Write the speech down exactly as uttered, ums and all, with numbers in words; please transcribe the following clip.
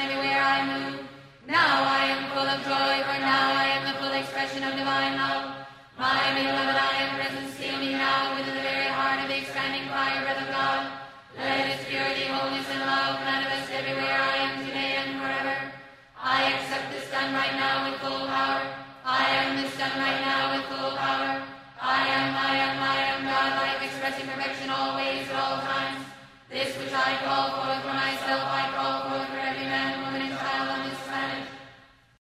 everywhere I move. Now I am full of joy, for now I am the full expression of divine love. My beloved, I am present, seal me now within the very heart of the expanding fire breath of God. Let its purity, wholeness, and love manifest everywhere I am today and forever. I accept this done right now with full power. I am this done right now with full power. I am, I am, I am God-like, expressing perfection always at all times. This which I call forth for myself, I call forth for every man.